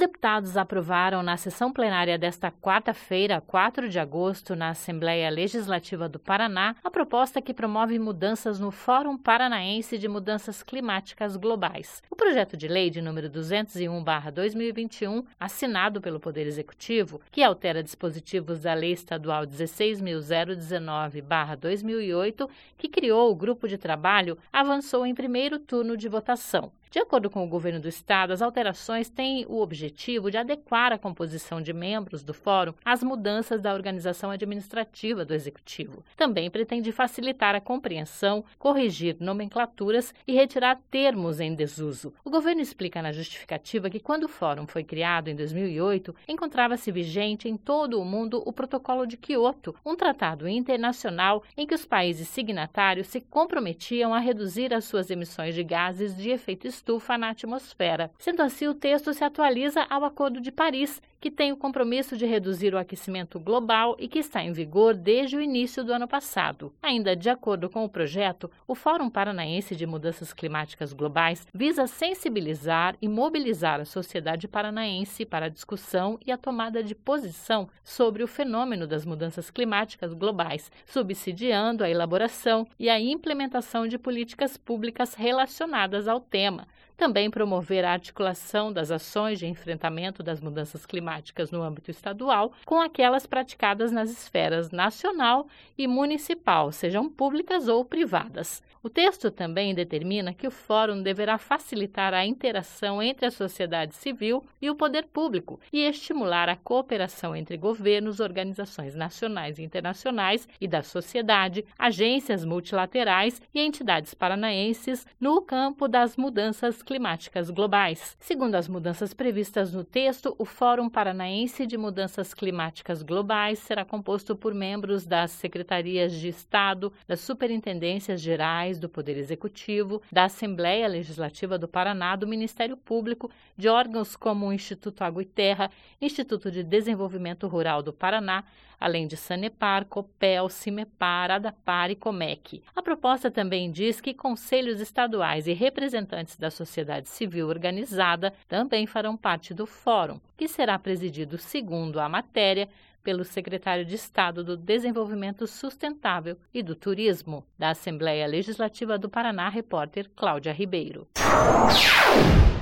deputados aprovaram na sessão plenária desta quarta-feira, 4 de agosto, na Assembleia Legislativa do Paraná, a proposta que promove mudanças no Fórum Paranaense de Mudanças Climáticas Globais. O projeto de lei de número 201/2021, assinado pelo Poder Executivo, que altera dispositivos da Lei Estadual 16.019/2008, que criou o grupo de trabalho, avançou em primeiro turno de votação. De acordo com o governo do estado, as alterações têm o objetivo de adequar a composição de membros do fórum às mudanças da organização administrativa do executivo. Também pretende facilitar a compreensão, corrigir nomenclaturas e retirar termos em desuso. O governo explica na justificativa que quando o fórum foi criado em 2008, encontrava-se vigente em todo o mundo o Protocolo de Quioto, um tratado internacional em que os países signatários se comprometiam a reduzir as suas emissões de gases de efeito estufa na atmosfera. Sendo assim, o texto se atualiza ao Acordo de Paris, que tem o compromisso de reduzir o aquecimento global e que está em vigor desde o início do ano passado. Ainda de acordo com o projeto, o Fórum Paranaense de Mudanças Climáticas Globais visa sensibilizar e mobilizar a sociedade paranaense para a discussão e a tomada de posição sobre o fenômeno das mudanças climáticas globais, subsidiando a elaboração e a implementação de políticas públicas relacionadas ao tema. Também promover a articulação das ações de enfrentamento das mudanças climáticas no âmbito estadual com aquelas praticadas nas esferas nacional e municipal, sejam públicas ou privadas. O texto também determina que o fórum deverá facilitar a interação entre a sociedade civil e o poder público e estimular a cooperação entre governos, organizações nacionais e internacionais e da sociedade, agências multilaterais e entidades paranaenses no campo das mudanças climáticas globais. Segundo as mudanças previstas no texto, o Fórum Paranaense de Mudanças Climáticas Globais será composto por membros das Secretarias de Estado, das Superintendências Gerais do Poder Executivo, da Assembleia Legislativa do Paraná, do Ministério Público, de órgãos como o Instituto Água e Terra, Instituto de Desenvolvimento Rural do Paraná, além de Sanepar, Copel, Cimepar, Adapar e Comec. A proposta também diz que conselhos estaduais e representantes da sociedade civil organizada também farão parte do fórum, que será presidido, segundo a matéria, pelo secretário de Estado do Desenvolvimento Sustentável e do Turismo. Da Assembleia Legislativa do Paraná, repórter Cláudia Ribeiro.